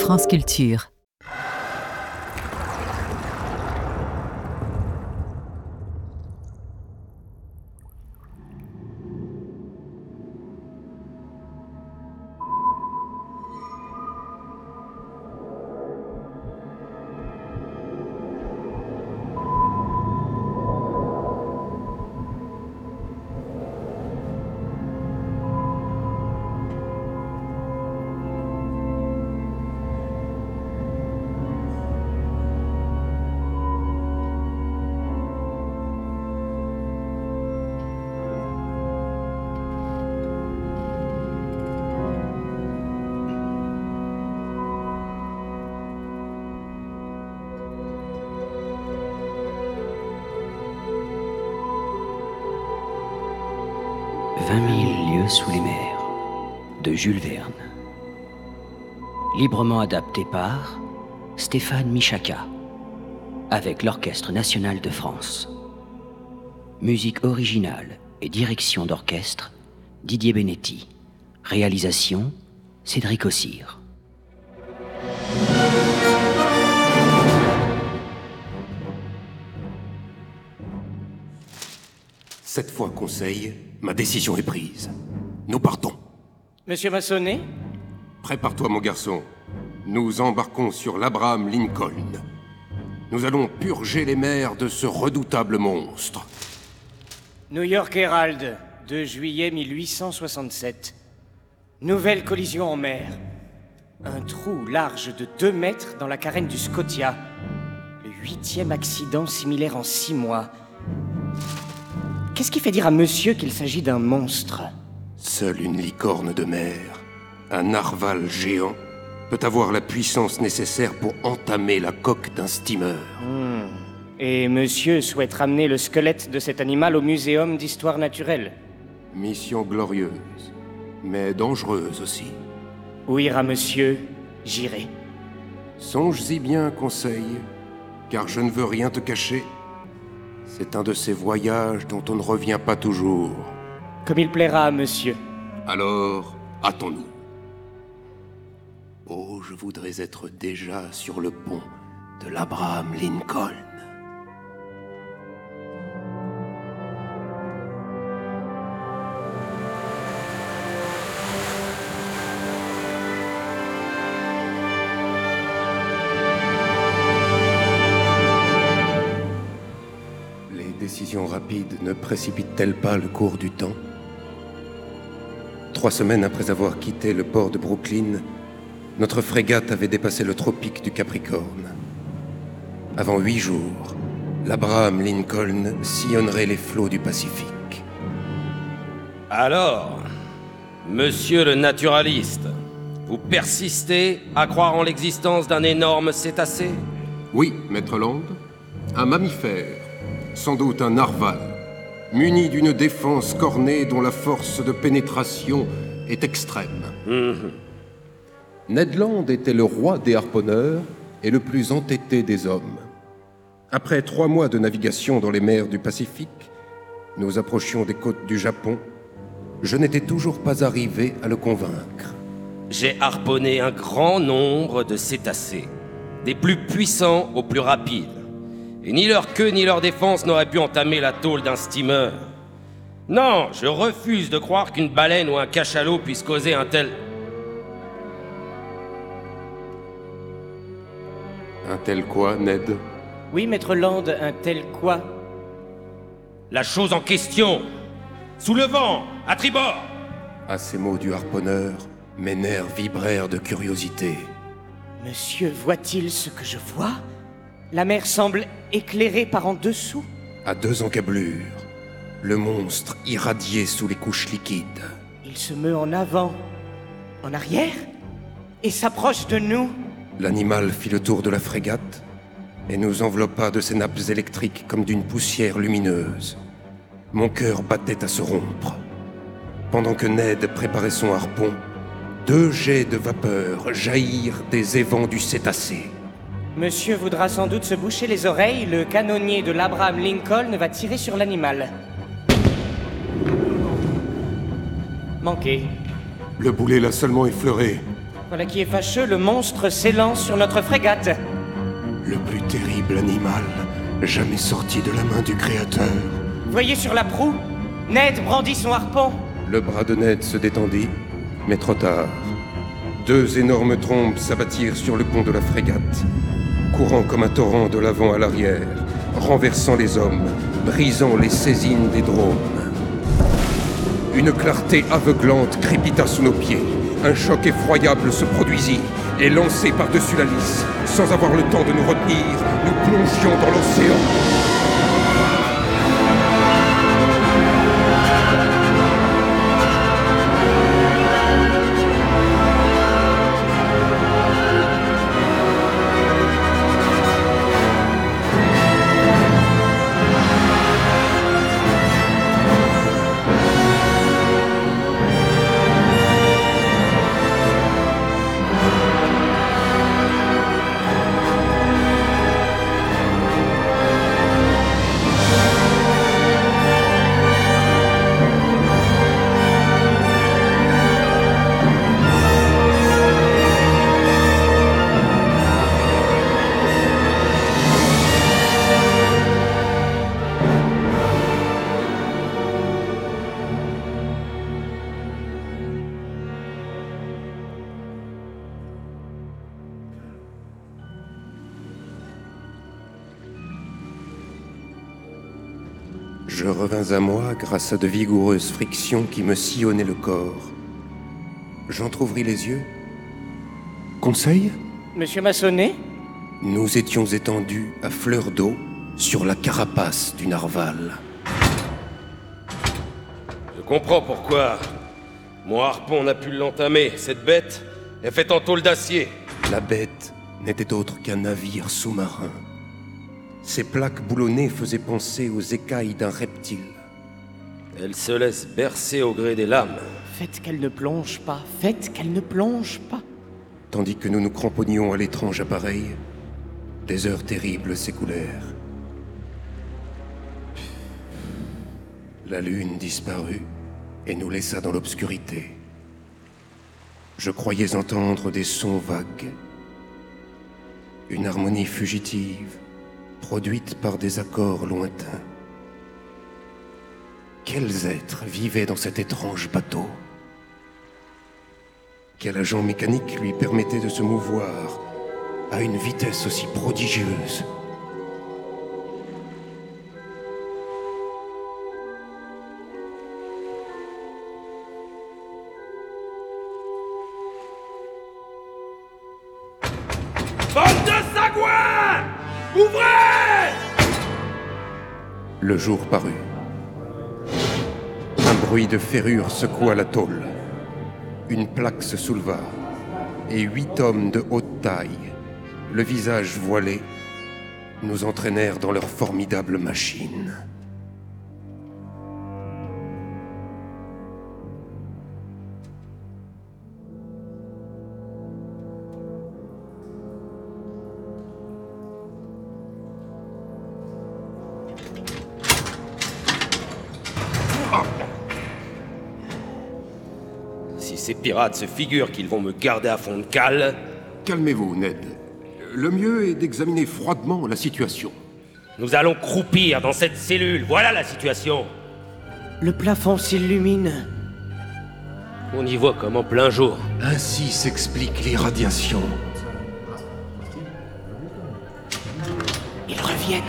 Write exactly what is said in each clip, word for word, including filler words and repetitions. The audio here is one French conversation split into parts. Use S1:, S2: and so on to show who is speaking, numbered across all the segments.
S1: France Culture.
S2: Vingt mille lieues sous les mers, de Jules Verne. Librement adapté par Stéphane Michaka, avec l'Orchestre National de France. Musique originale et direction d'orchestre, Didier Benetti. Réalisation, Cédric Ossire.
S3: Cette fois, Conseil, ma décision est prise. Nous partons.
S4: Monsieur Massonnet ?
S3: Prépare-toi, mon garçon. Nous embarquons sur l'Abraham Lincoln. Nous allons purger les mers de ce redoutable monstre.
S4: New York Herald, deux juillet mille huit cent soixante-sept. Nouvelle collision en mer. Un trou large de deux mètres dans la carène du Scotia. Le huitième accident similaire en six mois. Qu'est-ce qui fait dire à monsieur qu'il s'agit d'un monstre ?
S3: Seule une licorne de mer, un narval géant, peut avoir la puissance nécessaire pour entamer la coque d'un steamer.
S4: Hmm. Et monsieur souhaite ramener le squelette de cet animal au Muséum d'Histoire Naturelle.
S3: Mission glorieuse, mais dangereuse aussi.
S4: Où ira monsieur ? J'irai.
S3: Songe-y bien, Conseil, car je ne veux rien te cacher. C'est un de ces voyages dont on ne revient pas toujours.
S4: Comme il plaira à monsieur.
S3: Alors, hâtons-nous. Oh, je voudrais être déjà sur le pont de l'Abraham Lincoln. Décision rapide ne précipite-t-elle pas le cours du temps ? Trois semaines après avoir quitté le port de Brooklyn, notre frégate avait dépassé le tropique du Capricorne. Avant huit jours, l'Abraham Lincoln sillonnerait les flots du Pacifique.
S5: Alors, monsieur le naturaliste, vous persistez à croire en l'existence d'un énorme cétacé ?
S3: Oui, maître Land, un mammifère. Sans doute un narval, muni d'une défense cornée dont la force de pénétration est extrême.
S5: Mmh.
S3: Ned Land était le roi des harponneurs et le plus entêté des hommes. Après trois mois de navigation dans les mers du Pacifique, nous approchions des côtes du Japon. Je n'étais toujours pas arrivé à le convaincre.
S5: J'ai harponné un grand nombre de cétacés, des plus puissants aux plus rapides. Et ni leur queue ni leur défense n'auraient pu entamer la tôle d'un steamer. Non, je refuse de croire qu'une baleine ou un cachalot puisse causer un tel...
S3: Un tel quoi, Ned ?
S4: Oui, maître Land, un tel quoi ?
S5: La chose en question. Sous le vent, à tribord.
S3: À ces mots du harponneur, mes nerfs vibrèrent de curiosité.
S4: Monsieur voit-il ce que je vois ? La mer semble éclairée par en dessous.
S3: À deux encablures, le monstre irradiait sous les couches liquides.
S4: Il se meut en avant, en arrière, et s'approche de nous.
S3: L'animal fit le tour de la frégate et nous enveloppa de ses nappes électriques comme d'une poussière lumineuse. Mon cœur battait à se rompre. Pendant que Ned préparait son harpon, deux jets de vapeur jaillirent des évents du cétacé.
S4: Monsieur voudra sans doute se boucher les oreilles, le canonnier de l'Abraham Lincoln va tirer sur l'animal. Manqué.
S3: Le boulet l'a seulement effleuré.
S4: Voilà qui est fâcheux, le monstre s'élance sur notre frégate.
S3: Le plus terrible animal jamais sorti de la main du Créateur.
S4: Voyez sur la proue, Ned brandit son harpon.
S3: Le bras de Ned se détendit, mais trop tard. Deux énormes trombes s'abattirent sur le pont de la frégate, courant comme un torrent de l'avant à l'arrière, renversant les hommes, brisant les saisines des drones. Une clarté aveuglante crépita sous nos pieds. Un choc effroyable se produisit, et lancé par-dessus la lisse, sans avoir le temps de nous retenir, nous plongions dans l'océan. Je revins à moi grâce à de vigoureuses frictions qui me sillonnaient le corps. J'entr'ouvris les yeux. Conseil ?
S4: Monsieur Massonnet?
S3: Nous étions étendus à fleur d'eau sur la carapace du narval.
S5: Je comprends pourquoi mon harpon n'a pu l'entamer. Cette bête est faite en tôle d'acier.
S3: La bête n'était autre qu'un navire sous-marin. Ses plaques boulonnées faisaient penser aux écailles d'un reptile.
S5: Elle se laisse bercer au gré des lames.
S4: Faites qu'elle ne plonge pas, faites qu'elle ne plonge pas.
S3: Tandis que nous nous cramponnions à l'étrange appareil, des heures terribles s'écoulèrent. La lune disparut et nous laissa dans l'obscurité. Je croyais entendre des sons vagues, une harmonie fugitive, produite par des accords lointains. Quels êtres vivaient dans cet étrange bateau? Quel agent mécanique lui permettait de se mouvoir à une vitesse aussi prodigieuse?
S5: Bande de sagouins! Ouvrez!
S3: Le jour parut. Un bruit de ferrure secoua la tôle. Une plaque se souleva, et huit hommes de haute taille, le visage voilé, nous entraînèrent dans leur formidable machine.
S5: Si ces pirates se figurent qu'ils vont me garder à fond de cale...
S3: Calmez-vous, Ned. Le mieux est d'examiner froidement la situation.
S5: Nous allons croupir dans cette cellule, voilà la situation.
S4: Le plafond s'illumine.
S5: On y voit comme en plein jour.
S3: Ainsi s'explique l'irradiation.
S4: Ils reviennent.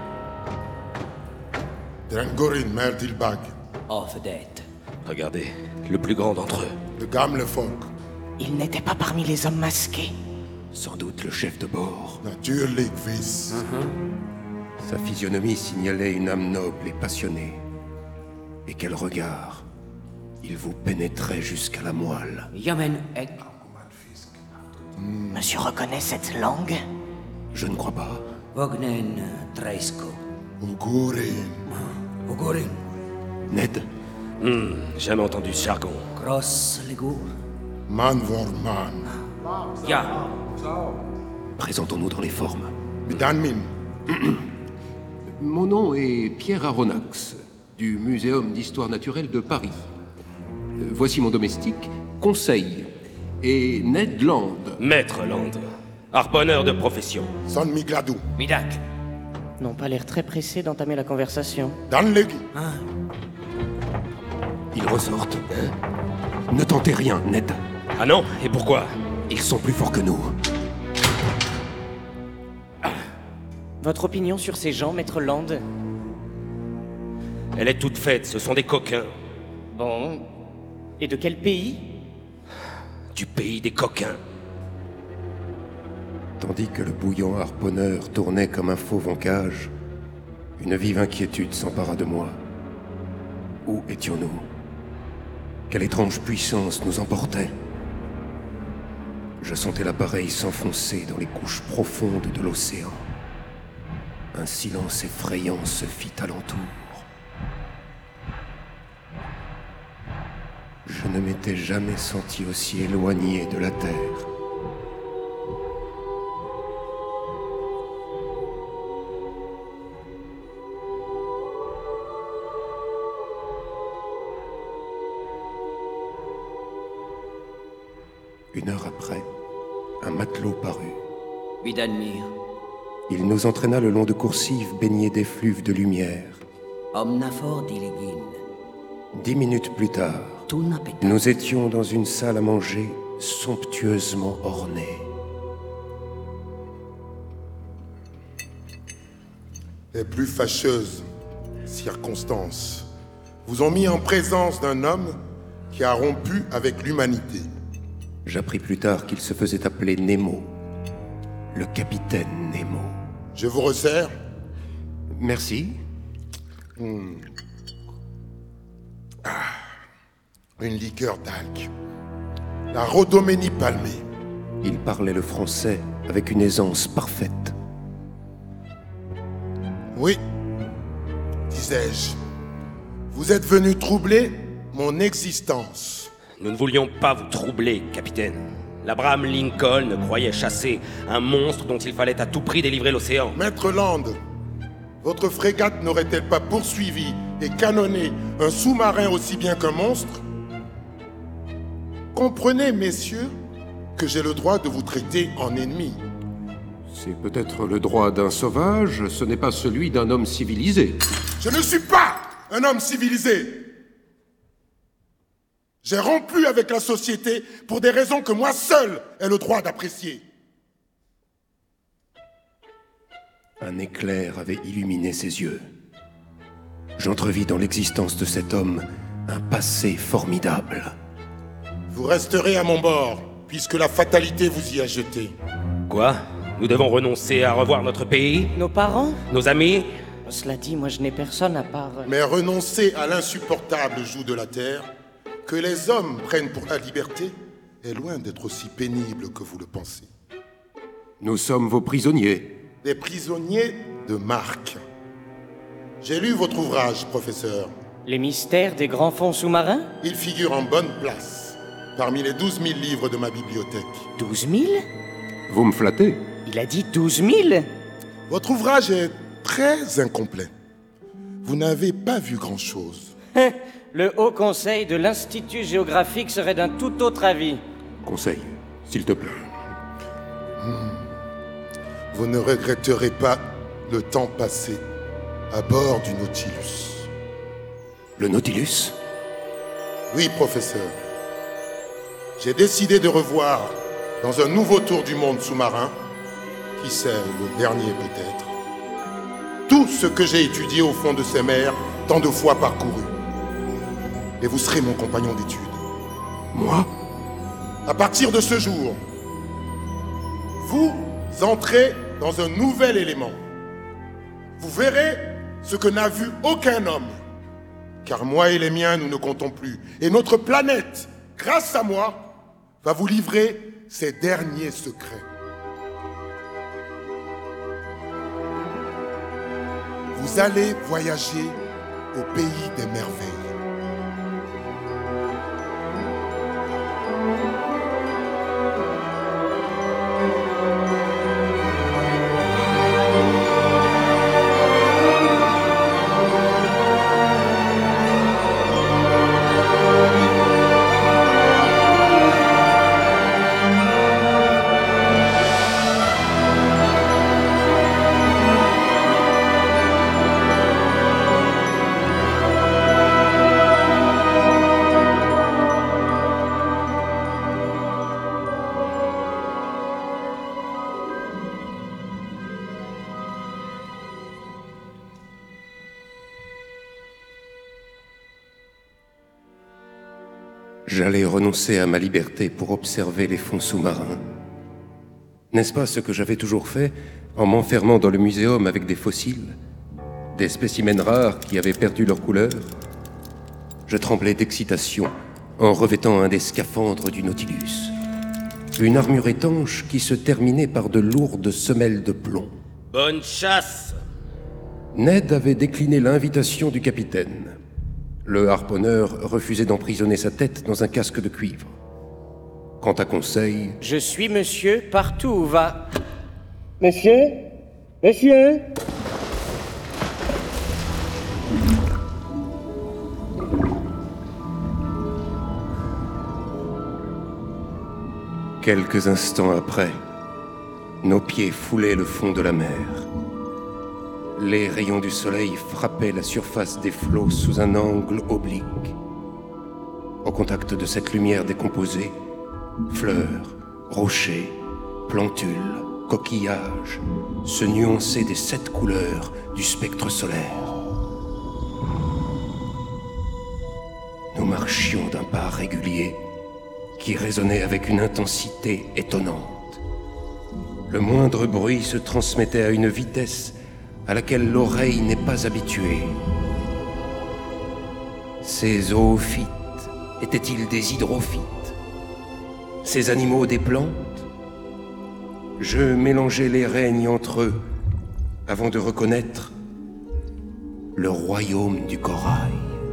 S1: Drangorin Merdilbag,
S2: Of Death.
S5: Regardez, le plus grand d'entre eux.
S1: de Gamle Folk,
S4: Ils n'étaient pas parmi les hommes masqués.
S3: Sans doute le chef de bord.
S1: Natuurlijk Vis.
S3: Sa physionomie signalait une âme noble et passionnée. Et quel regard! Il vous pénétrait jusqu'à la moelle.
S2: Yamen Ek.
S4: Monsieur reconnaît cette langue?
S3: Je ne crois pas.
S2: Vognen Treisko.
S1: Ugurin,
S2: Ugurin.
S3: Ned,
S5: Hmm, jamais entendu ce jargon.
S2: Cross Legur.
S1: Manvorman,
S2: Ya.
S3: présentons-nous dans les formes.
S1: Bidanmin,
S3: Mon nom est Pierre Aronnax, du Muséum d'Histoire Naturelle de Paris. Euh, Voici mon domestique, Conseil,
S6: Et Ned Land.
S5: Maître Land. Harponneur de profession.
S1: Son Migladou.
S4: Midak. N'ont pas l'air très pressés d'entamer la conversation.
S1: Dan Legui.
S3: Ils ressortent. Ne tentez rien, Ned.
S5: Ah non? Et pourquoi?
S3: Ils sont plus forts que nous.
S4: Votre opinion sur ces gens, Maître Land?
S5: Elle est toute faite, ce sont des coquins.
S4: Bon. Et de quel pays?
S5: Du pays des coquins.
S3: Tandis que le bouillant harponneur tournait comme un fauve en cage, une vive inquiétude s'empara de moi. Où étions-nous? Quelle étrange puissance nous emportait? Je sentais l'appareil s'enfoncer dans les couches profondes de l'océan. Un silence effrayant se fit alentour. Je ne m'étais jamais senti aussi éloigné de la Terre. Une heure après, un matelot parut.
S2: Vidanmir,
S3: Il nous entraîna le long de coursives baignées d'effluves de lumière.
S2: Omnafor diligin,
S3: Dix minutes plus tard,
S2: tuna peta.
S3: nous étions dans une salle à manger somptueusement ornée.
S1: Les plus fâcheuses circonstances vous ont mis en présence d'un homme qui a rompu avec l'humanité.
S3: J'appris plus tard qu'il se faisait appeler Nemo. Le capitaine Nemo.
S1: Je vous resserre.
S3: Merci.
S1: Une liqueur d'algue. La Rhodoménie palmée.
S3: Il parlait le français avec une aisance parfaite.
S1: Oui, disais-je. Vous êtes venu troubler mon existence.
S5: Nous ne voulions pas vous troubler, capitaine. L'Abraham Lincoln croyait chasser un monstre dont il fallait à tout prix délivrer l'océan.
S1: Maître Land, votre frégate n'aurait-elle pas poursuivi et canonné un sous-marin aussi bien qu'un monstre? Comprenez, messieurs, que j'ai le droit de vous traiter en ennemi.
S6: C'est peut-être le droit d'un sauvage, ce n'est pas celui d'un homme civilisé.
S1: Je ne suis pas un homme civilisé. J'ai rompu avec la société pour des raisons que moi seul ai le droit d'apprécier.
S3: Un éclair avait illuminé ses yeux. J'entrevis dans l'existence de cet homme un passé formidable.
S1: Vous resterez à mon bord, puisque la fatalité vous y a jeté.
S5: Quoi? Nous devons renoncer à revoir notre pays?
S4: Nos parents?
S5: Nos amis?
S4: Cela dit, moi je n'ai personne à part...
S1: Mais renoncer à l'insupportable joug de la terre, que les hommes prennent pour la liberté, est loin d'être aussi pénible que vous le pensez.
S6: Nous sommes vos prisonniers.
S1: Des prisonniers de marque. J'ai lu votre ouvrage, professeur.
S4: Les mystères des grands fonds sous-marins?
S1: Il figure en bonne place, parmi les douze mille livres de ma bibliothèque.
S4: Douze mille?
S6: Vous me flattez.
S4: Il a dit douze mille?
S1: Votre ouvrage est très incomplet. Vous n'avez pas vu grand-chose.
S4: Le Haut Conseil de l'Institut géographique serait d'un tout autre avis.
S6: Conseil, s'il te plaît.
S1: Vous ne regretterez pas le temps passé à bord du Nautilus.
S3: Le Nautilus?
S1: Oui, professeur. J'ai décidé de revoir, dans un nouveau tour du monde sous-marin, qui sait, le dernier peut-être, tout ce que j'ai étudié au fond de ces mers, tant de fois parcouru. Et vous serez mon compagnon d'études.
S3: Moi?
S1: À partir de ce jour, vous entrez dans un nouvel élément. Vous verrez ce que n'a vu aucun homme. Car moi et les miens, nous ne comptons plus. Et notre planète, grâce à moi, va vous livrer ses derniers secrets. Vous allez voyager au pays des merveilles.
S3: J'allais renoncer à ma liberté pour observer les fonds sous-marins. N'est-ce pas ce que j'avais toujours fait en m'enfermant dans le muséum avec des fossiles, des spécimens rares qui avaient perdu leur couleur? Je tremblais d'excitation en revêtant un des scaphandres du Nautilus. Une armure étanche qui se terminait par de lourdes semelles de plomb.
S5: Bonne chasse!
S3: Ned avait décliné l'invitation du capitaine. Le harponneur refusait d'emprisonner sa tête dans un casque de cuivre. Quant à Conseil...
S4: Je suis monsieur partout où va... Monsieur? Monsieur?
S3: Quelques instants après, nos pieds foulaient le fond de la mer. Les rayons du soleil frappaient la surface des flots sous un angle oblique. Au contact de cette lumière décomposée, fleurs, rochers, plantules, coquillages se nuançaient des sept couleurs du spectre solaire. Nous marchions d'un pas régulier qui résonnait avec une intensité étonnante. Le moindre bruit se transmettait à une vitesse à laquelle l'oreille n'est pas habituée. Ces zoophytes étaient-ils des hydrophytes? Ces animaux des plantes? Je mélangeais les règnes entre eux avant de reconnaître le royaume du corail.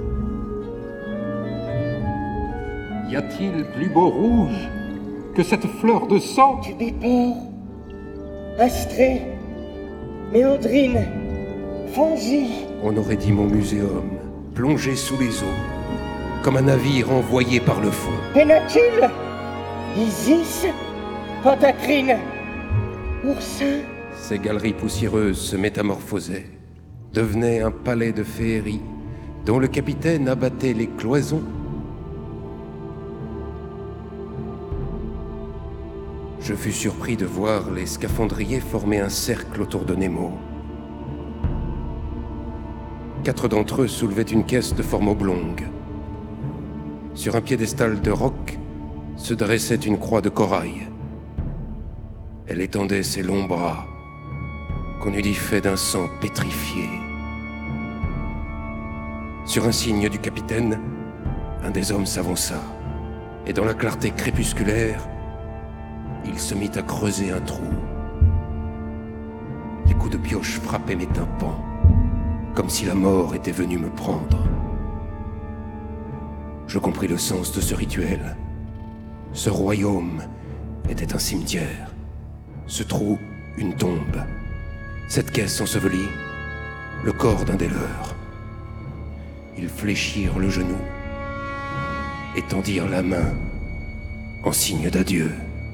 S6: Y a-t-il plus beau rouge que cette fleur de sang?
S4: Tubipore, Astrée, Méandrine, Fongie.
S3: On aurait dit mon muséum, plongé sous les eaux, comme un navire envoyé par le fond.
S4: Pénacule, Isis, Pentacrine, Oursin.
S3: Ces galeries poussiéreuses se métamorphosaient, devenaient un palais de féerie dont le capitaine abattait les cloisons. Je fus surpris de voir les scaphandriers former un cercle autour de Nemo. Quatre d'entre eux soulevaient une caisse de forme oblongue. Sur un piédestal de roc se dressait une croix de corail. Elle étendait ses longs bras, qu'on eût dit faits d'un sang pétrifié. Sur un signe du capitaine, un des hommes s'avança, et dans la clarté crépusculaire, il se mit à creuser un trou. Les coups de pioche frappaient mes tympans, comme si la mort était venue me prendre. Je compris le sens de ce rituel. Ce royaume était un cimetière. Ce trou, une tombe. Cette caisse ensevelie, le corps d'un des leurs. Ils fléchirent le genou et tendirent la main en signe d'adieu.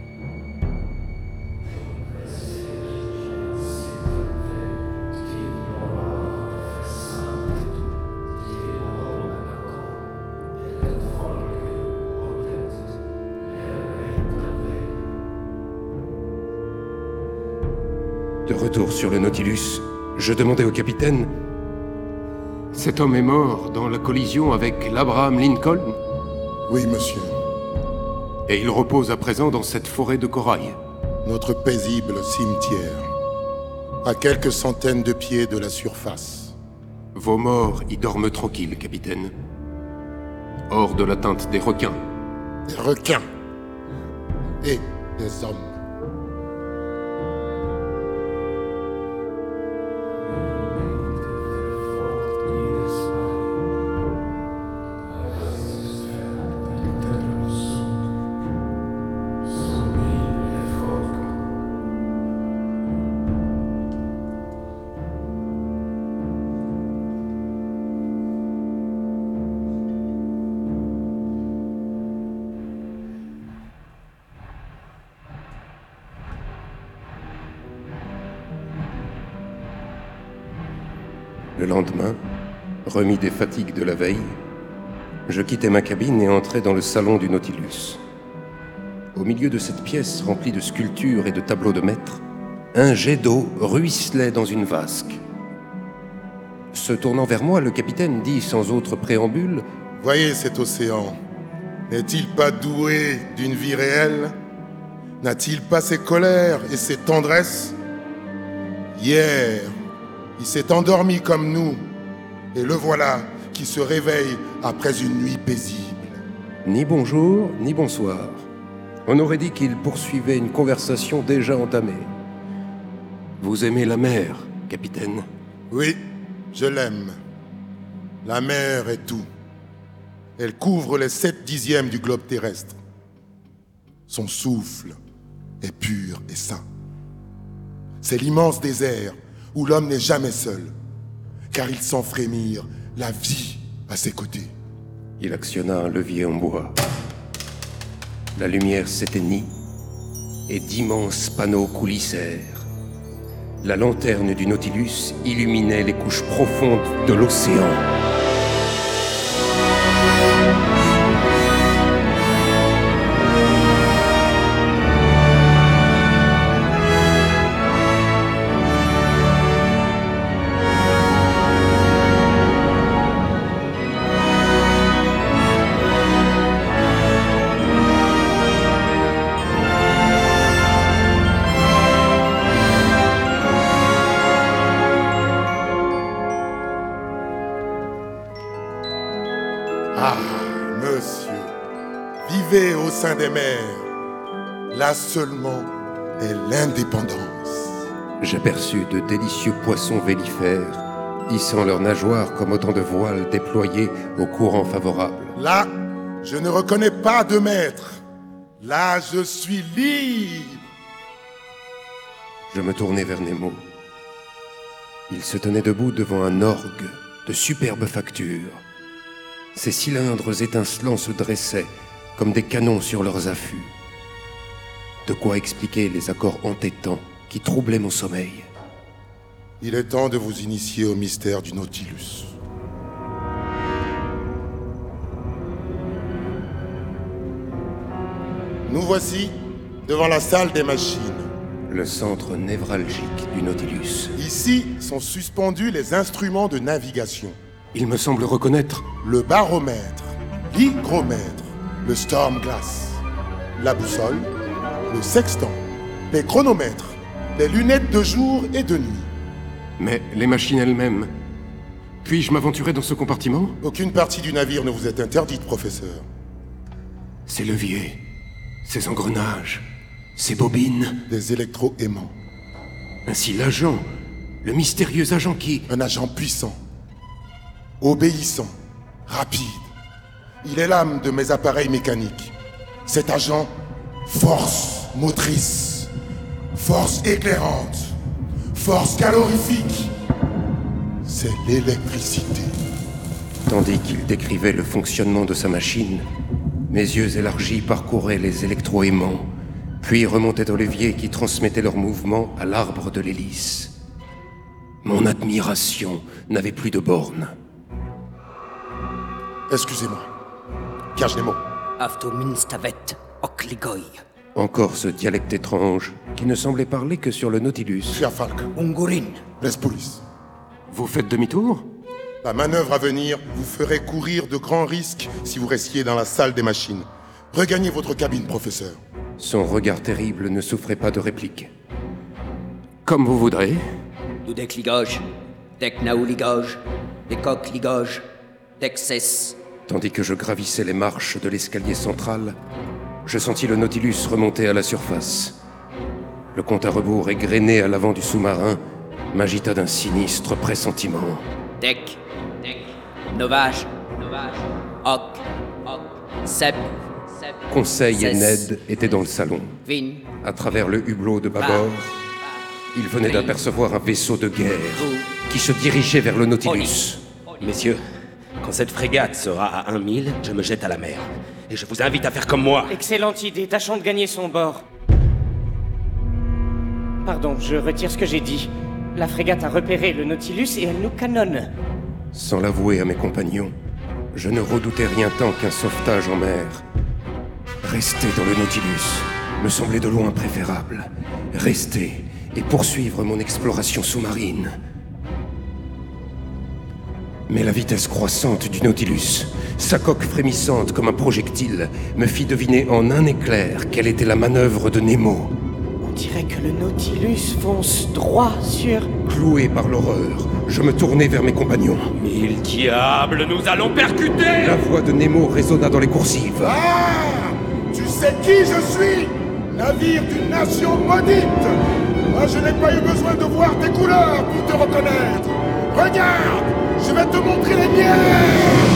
S3: De retour sur le Nautilus, je demandai au capitaine... Cet homme est mort dans la collision avec l'Abraham Lincoln?
S1: Oui, monsieur.
S6: Et il repose à présent dans cette forêt de corail.
S1: Notre paisible cimetière, à quelques centaines de pieds de la surface.
S3: Vos morts y dorment tranquilles, capitaine. Hors de l'atteinte des requins.
S1: Des requins et des hommes.
S3: Le lendemain, remis des fatigues de la veille, je quittai ma cabine et entrai dans le salon du Nautilus. Au milieu de cette pièce remplie de sculptures et de tableaux de maîtres, un jet d'eau ruisselait dans une vasque. Se tournant vers moi, le capitaine dit sans autre préambule:
S1: Voyez cet océan, N'est-il pas doué d'une vie réelle? N'a-t-il pas ses colères et ses tendresses? Hier, il s'est endormi comme nous, et le voilà qui se réveille après une nuit paisible.
S3: Ni bonjour, ni bonsoir. On aurait dit qu'il poursuivait une conversation déjà entamée. Vous aimez la mer, capitaine?
S1: Oui, je l'aime. La mer est tout. Elle couvre les sept dixièmes du globe terrestre. Son souffle est pur et sain. C'est l'immense désert où l'homme n'est jamais seul, car il sent frémir la vie à ses côtés.
S3: Il actionna un levier en bois. La lumière s'éteignit et d'immenses panneaux coulissèrent. La lanterne du Nautilus illuminait les couches profondes de l'océan.
S1: Ah, monsieur, vivez au sein des mers. Là seulement est l'indépendance.
S3: J'aperçus de délicieux poissons vélifères, hissant leurs nageoires comme autant de voiles déployés au courant favorable.
S1: Là, je ne reconnais pas de maître. Là, je suis libre.
S3: Je me tournai vers Nemo. Il se tenait debout devant un orgue de superbe facture. Ses cylindres étincelants se dressaient comme des canons sur leurs affûts. De quoi expliquer les accords entêtants qui troublaient mon sommeil.
S1: Il est temps de vous initier au mystère du Nautilus. Nous voici devant la salle des machines.
S3: Le centre névralgique du Nautilus.
S1: Ici sont suspendus les instruments de navigation.
S3: Il me semble reconnaître
S1: Le baromètre, l'hygromètre, le storm glass, la boussole, le sextant, les chronomètres, les lunettes de jour et de nuit.
S6: Mais les machines elles-mêmes... Puis-je m'aventurer dans ce compartiment?
S1: Aucune partie du navire ne vous est interdite, professeur.
S6: Ces leviers, ces engrenages, ces bobines...
S1: Des électro-aimants.
S6: Ainsi l'agent, le mystérieux agent qui...
S1: Un agent puissant, obéissant, rapide. Il est l'âme de mes appareils mécaniques. Cet agent, force motrice, force éclairante, force calorifique. C'est l'électricité.
S3: Tandis qu'il décrivait le fonctionnement de sa machine, mes yeux élargis parcouraient les électroaimants, puis remontaient au levier qui transmettait leur mouvement à l'arbre de l'hélice. Mon admiration n'avait plus de bornes.
S1: Excusez-moi. Cage Nemo.
S2: Aftominstavet okligoi.
S3: Encore ce dialecte étrange qui ne semblait parler que sur le Nautilus.
S1: Cher Falk.
S2: Ungurin.
S1: Lespolis.
S6: Vous faites demi-tour?
S1: La manœuvre à venir vous ferait courir de grands risques si vous restiez dans la salle des machines. Regagnez votre cabine, professeur.
S3: Son regard terrible ne souffrait pas de réplique.
S6: Comme vous voudrez.
S2: Dudek ligage. Dek naou ligage. Dekok ligage. Dexes.
S3: Tandis que je gravissais les marches de l'escalier central, je sentis le Nautilus remonter à la surface. Le compte à rebours égrené à l'avant du sous-marin m'agita d'un sinistre pressentiment.
S2: Dek. Dek. Novage. Novage. Ok. Ok. Seb. Seb.
S3: Conseil et
S2: Cesse.
S3: Ned étaient dans le salon.
S2: Vin.
S3: À travers le hublot de bâbord, ils venaient d'apercevoir un vaisseau de guerre qui se dirigeait vers le Nautilus.
S5: Messieurs, quand cette frégate sera à un mille, je me jette à la mer. Et je vous invite à faire comme moi.
S4: Excellente idée, tâchons de gagner son bord. Pardon, je retire ce que j'ai dit. La frégate a repéré le Nautilus et elle nous canonne.
S3: Sans l'avouer à mes compagnons, je ne redoutais rien tant qu'un sauvetage en mer. Rester dans le Nautilus me semblait de loin préférable. Rester et poursuivre mon exploration sous-marine. Mais la vitesse croissante du Nautilus, sa coque frémissante comme un projectile, me fit deviner en un éclair quelle était la manœuvre de Nemo.
S4: On dirait que le Nautilus fonce droit sur...
S3: Cloué par l'horreur, je me tournai vers mes compagnons.
S5: Mille diables, nous allons percuter!
S3: La voix de Nemo résonna dans les coursives.
S1: Ah! Tu sais qui je suis? Navire d'une nation maudite! Moi, je n'ai pas eu besoin de voir tes couleurs pour te reconnaître! Regarde! Je vais te montrer les miennes!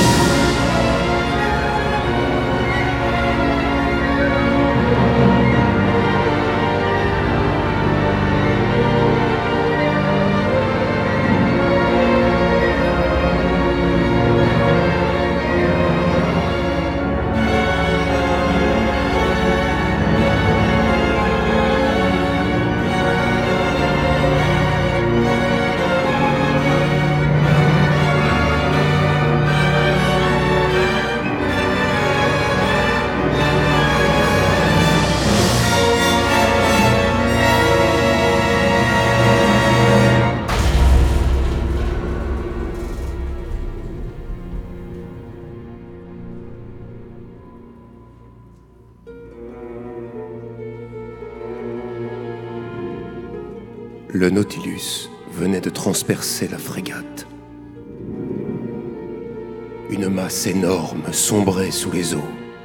S3: Le Nautilus venait de transpercer la frégate. Une masse énorme sombrait sous les eaux.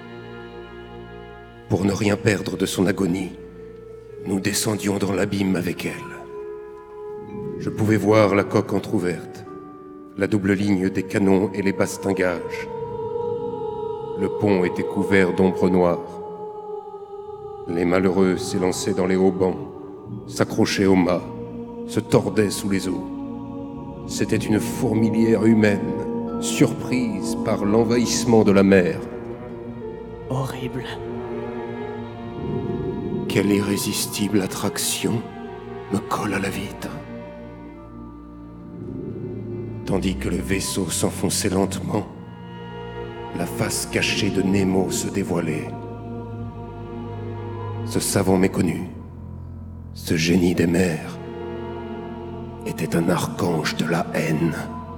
S3: Pour ne rien perdre de son agonie, nous descendions dans l'abîme avec elle. Je pouvais voir la coque entr'ouverte, la double ligne des canons et les bastingages. Le pont était couvert d'ombre noire. Les malheureux s'élançaient dans les haubans, s'accrochaient aux mâts, se tordaient sous les eaux. C'était une fourmilière humaine, surprise par l'envahissement de la mer.
S4: Horrible.
S3: Quelle irrésistible attraction me colle à la vitre. Tandis que le vaisseau s'enfonçait lentement, la face cachée de Nemo se dévoilait. Ce savant méconnu, ce génie des mers, était un archange de la haine.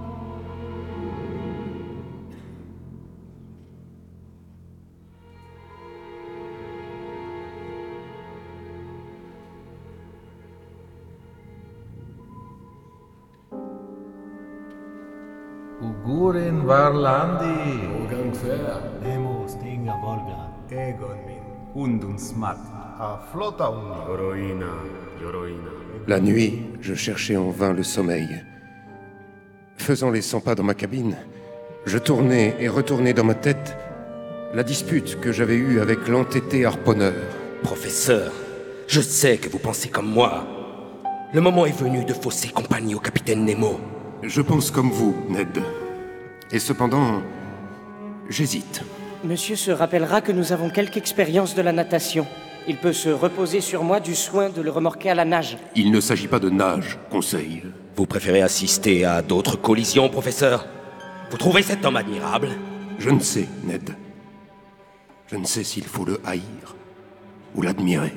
S7: Ugurin Varlandi.
S8: Ungefähr.
S9: Nemo Stinga Volga.
S8: Egon min.
S9: Undun Smat.
S8: A flota un.
S9: Yoroina. Yoroina.
S3: La nuit, je cherchais en vain le sommeil. Faisant les cent pas dans ma cabine, je tournais et retournais dans ma tête la dispute que j'avais eue avec l'entêté harponneur.
S5: Professeur, je sais que vous pensez comme moi. Le moment est venu de fausser compagnie au capitaine Nemo.
S3: Je pense comme vous, Ned. Et cependant, j'hésite.
S4: Monsieur se rappellera que nous avons quelque expérience de la natation. Il peut se reposer sur moi du soin de le remorquer à la nage.
S3: Il ne s'agit pas de nage, conseil.
S5: Vous préférez assister à d'autres collisions, professeur? Vous trouvez cet homme admirable?
S3: Je ne sais, Ned. Je ne sais s'il faut le haïr ou l'admirer.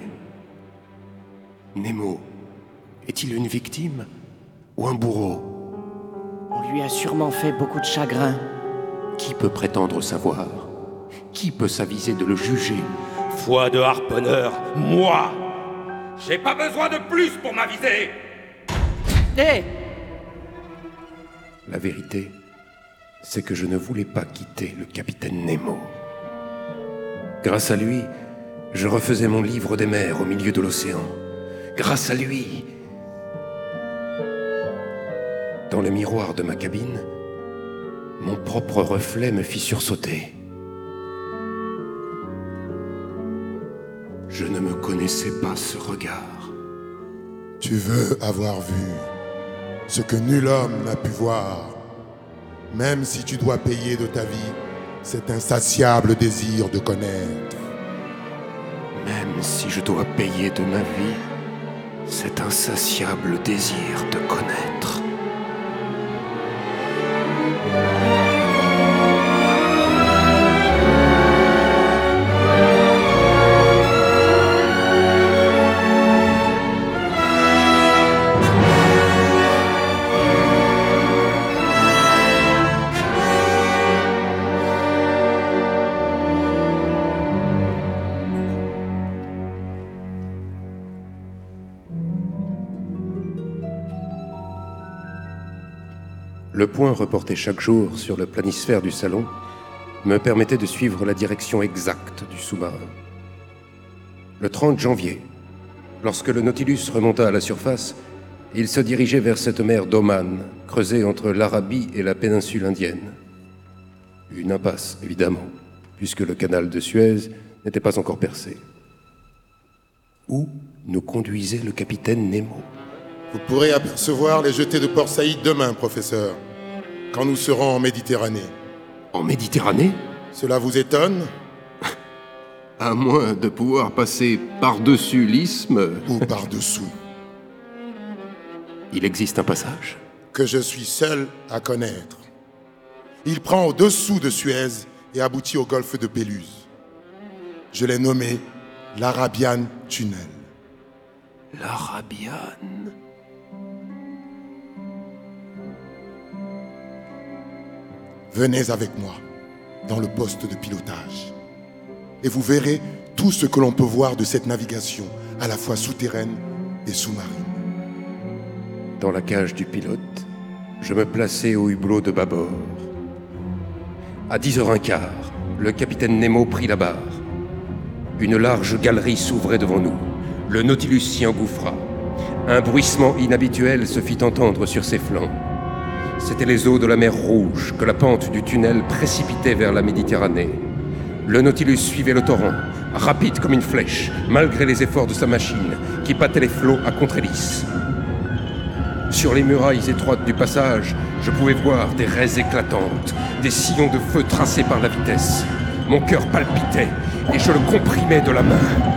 S3: Nemo, est-il une victime ou un bourreau?
S4: On lui a sûrement fait beaucoup de chagrin.
S3: Qui peut prétendre savoir? Qui peut s'aviser de le juger?
S5: Foi de harponneur, moi! J'ai pas besoin de plus pour m'aviser!
S4: Hé!
S3: La vérité, c'est que je ne voulais pas quitter le capitaine Nemo. Grâce à lui, je refaisais mon livre des mers au milieu de l'océan. Grâce à lui, dans le miroir de ma cabine, mon propre reflet me fit sursauter. Je ne me connaissais pas ce regard.
S1: Tu veux avoir vu ce que nul homme n'a pu voir, même si tu dois payer de ta vie cet insatiable désir de connaître.
S3: Même si je dois payer de ma vie cet insatiable désir de connaître. Le point reporté chaque jour sur le planisphère du salon me permettait de suivre la direction exacte du sous-marin. Le trente janvier, lorsque le Nautilus remonta à la surface, il se dirigeait vers cette mer d'Oman, creusée entre l'Arabie et la péninsule indienne. Une impasse, évidemment, puisque le canal de Suez n'était pas encore percé. Où nous conduisait le capitaine Nemo?
S1: Vous pourrez apercevoir les jetées de Port Saïd demain, professeur, quand nous serons en Méditerranée.
S3: En Méditerranée?
S1: Cela vous étonne?
S6: À moins de pouvoir passer par-dessus l'isthme...
S1: Ou par-dessous.
S3: Il existe un passage?
S1: Que je suis seul à connaître. Il prend au-dessous de Suez et aboutit au golfe de Péluse. Je l'ai nommé l'Arabian Tunnel.
S3: L'Arabian?
S1: Venez avec moi dans le poste de pilotage et vous verrez tout ce que l'on peut voir de cette navigation à la fois souterraine et sous-marine.
S3: Dans la cage du pilote, je me plaçais au hublot de bâbord. À dix heures quinze, le capitaine Nemo prit la barre. Une large galerie s'ouvrait devant nous. Le Nautilus s'y engouffra. Un bruissement inhabituel se fit entendre sur ses flancs. C'étaient les eaux de la mer Rouge que la pente du tunnel précipitait vers la Méditerranée. Le Nautilus suivait le torrent, rapide comme une flèche, malgré les efforts de sa machine, qui battait les flots à contre-hélice. Sur les murailles étroites du passage, je pouvais voir des raies éclatantes, des sillons de feu tracés par la vitesse. Mon cœur palpitait et je le comprimais de la main.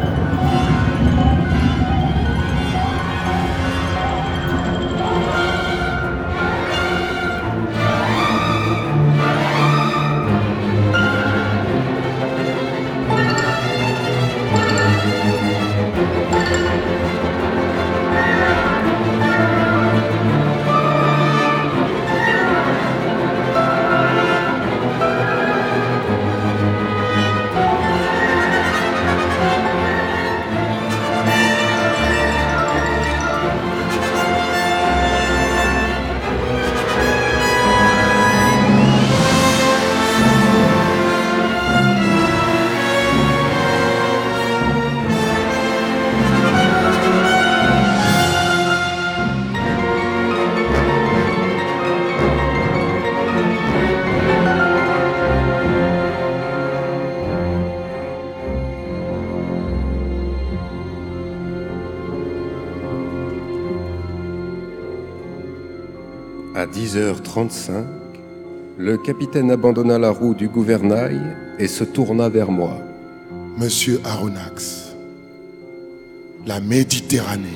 S3: À dix heures trente-cinq, le capitaine abandonna la roue du gouvernail et se tourna vers moi.
S1: Monsieur Aronnax, la Méditerranée.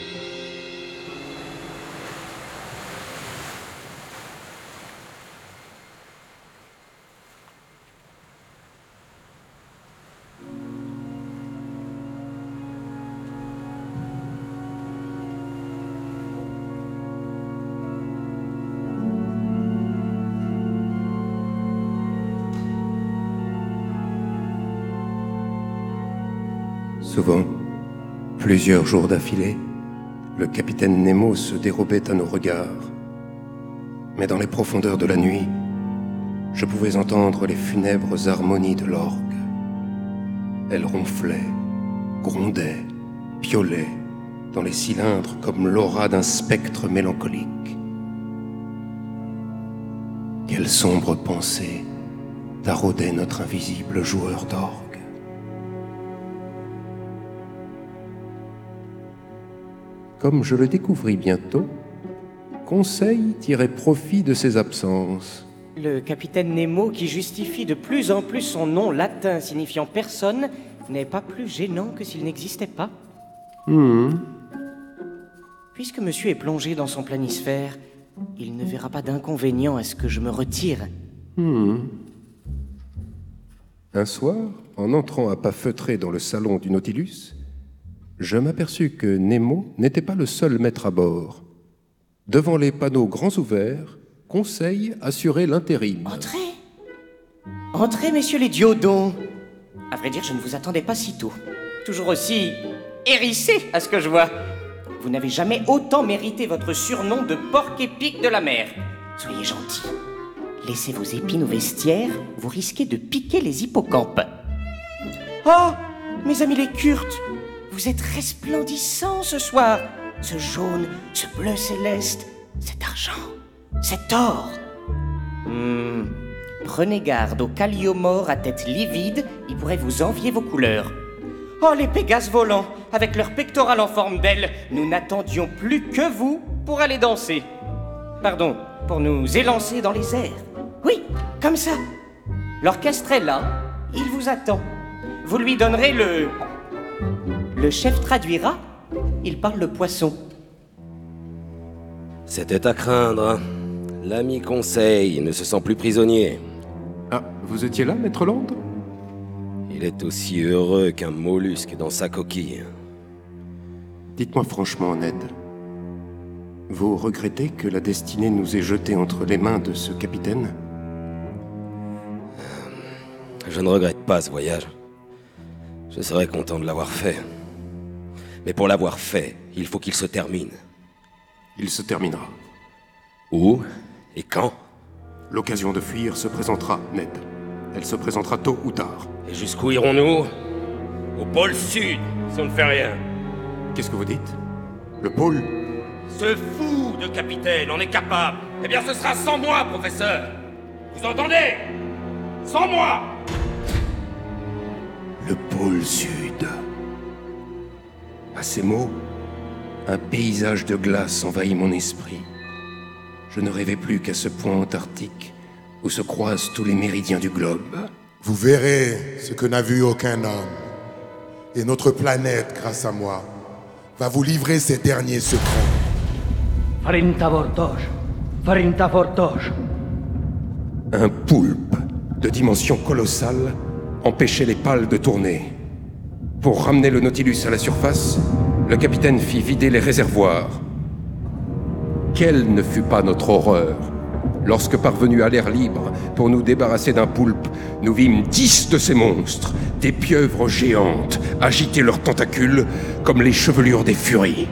S3: Souvent, plusieurs jours d'affilée, le capitaine Nemo se dérobait à nos regards. Mais dans les profondeurs de la nuit, je pouvais entendre les funèbres harmonies de l'orgue. Elle ronflait, grondait, piaulait dans les cylindres comme l'aura d'un spectre mélancolique. Quelle sombre pensée taraudait notre invisible joueur d'orgue. Comme je le découvris bientôt, Conseil tirait profit de ses absences.
S4: Le capitaine Nemo, qui justifie de plus en plus son nom latin signifiant personne, n'est pas plus gênant que s'il n'existait pas.
S3: Mmh.
S4: Puisque monsieur est plongé dans son planisphère, il ne verra pas d'inconvénient à ce que je me retire.
S3: Mmh. Un soir, en entrant à pas feutrés dans le salon du Nautilus, je m'aperçus que Nemo n'était pas le seul maître à bord. Devant les panneaux grands ouverts, Conseil assurait l'intérim.
S4: Entrez Entrez, messieurs les diodons. À vrai dire, je ne vous attendais pas si tôt. Toujours aussi hérissé, à ce que je vois. Vous n'avez jamais autant mérité votre surnom de porc épic de la mer. Soyez gentils. Laissez vos épines au vestiaire, vous risquez de piquer les hippocampes. Oh, mes amis les Kurtes, vous êtes resplendissants ce soir. Ce jaune, ce bleu céleste, cet argent, cet or. Hmm. Prenez garde aux calliomores à tête livide, ils pourraient vous envier vos couleurs. Oh, les pégases volants, avec leur pectoral en forme d'aile, nous n'attendions plus que vous pour aller danser. Pardon, pour nous élancer dans les airs. Oui, comme ça. L'orchestre est là, il vous attend. Vous lui donnerez le... Le chef traduira, il parle le poisson.
S5: C'était à craindre, hein. L'ami Conseil ne se sent plus prisonnier.
S6: Ah, vous étiez là, Maître Land?
S5: Il est aussi heureux qu'un mollusque dans sa coquille.
S3: Dites-moi franchement, Ned. Vous regrettez que la destinée nous ait jetés entre les mains de ce capitaine?
S5: Je ne regrette pas ce voyage. Je serais content de l'avoir fait. Mais pour l'avoir fait, il faut qu'il se termine.
S3: Il se terminera.
S5: Où et quand?
S3: L'occasion de fuir se présentera, Ned. Elle se présentera tôt ou tard.
S5: Et jusqu'où irons-nous? Au pôle Sud, si on ne fait rien.
S3: Qu'est-ce que vous dites? Le pôle?
S5: Ce fou de capitaine en est capable. Eh bien, ce sera sans moi, professeur. Vous entendez? Sans moi!
S3: Le pôle Sud. À ces mots, un paysage de glace envahit mon esprit. Je ne rêvais plus qu'à ce point antarctique où se croisent tous les méridiens du globe.
S1: Vous verrez ce que n'a vu aucun homme. Et notre planète, grâce à moi, va vous livrer ses derniers secrets.
S3: Un poulpe de dimension colossale empêchait les pales de tourner. Pour ramener le Nautilus à la surface, le capitaine fit vider les réservoirs. Quelle ne fut pas notre horreur lorsque, parvenus à l'air libre pour nous débarrasser d'un poulpe, nous vîmes dix de ces monstres, des pieuvres géantes, agiter leurs tentacules comme les chevelures des furies.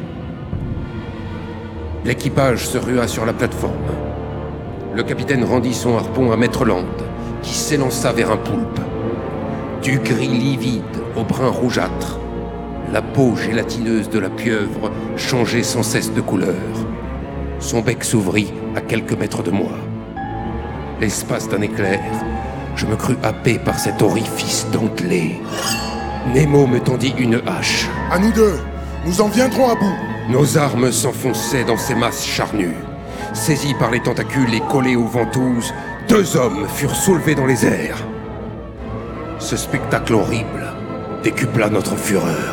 S3: L'équipage se rua sur la plateforme. Le capitaine rendit son harpon à Maître Land, qui s'élança vers un poulpe. Du gris livide au brun rougeâtre, la peau gélatineuse de la pieuvre changeait sans cesse de couleur. Son bec s'ouvrit à quelques mètres de moi. L'espace d'un éclair, je me crus happé par cet orifice dentelé. Nemo me tendit une hache.
S1: À nous deux, nous en viendrons à bout.
S3: Nos armes s'enfonçaient dans ces masses charnues. Saisis par les tentacules et collés aux ventouses, deux hommes furent soulevés dans les airs. Ce spectacle horrible décupla notre fureur.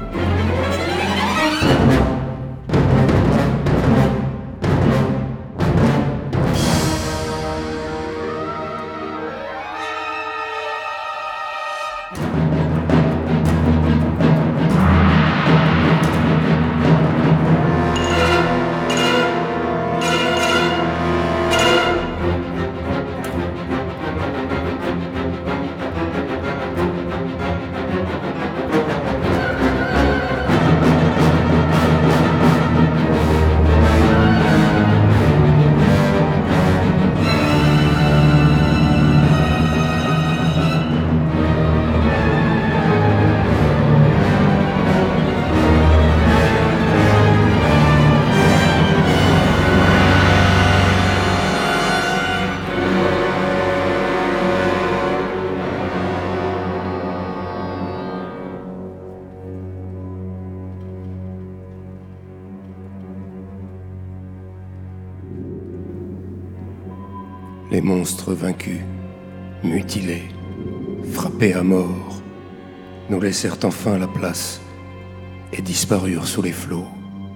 S3: Les monstres vaincus, mutilés, frappés à mort, nous laissèrent enfin la place et disparurent sous les flots.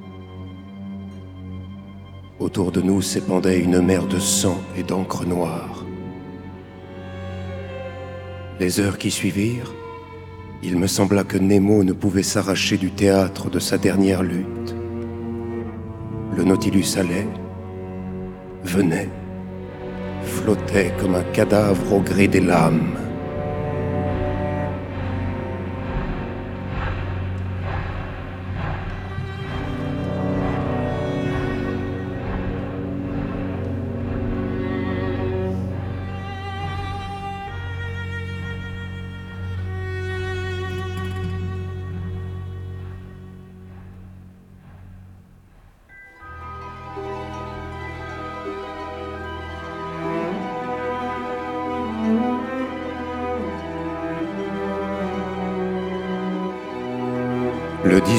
S3: Autour de nous s'épandait une mer de sang et d'encre noire. Les heures qui suivirent, il me sembla que Nemo ne pouvait s'arracher du théâtre de sa dernière lutte. Le Nautilus allait, venait, flottait comme un cadavre au gré des lames.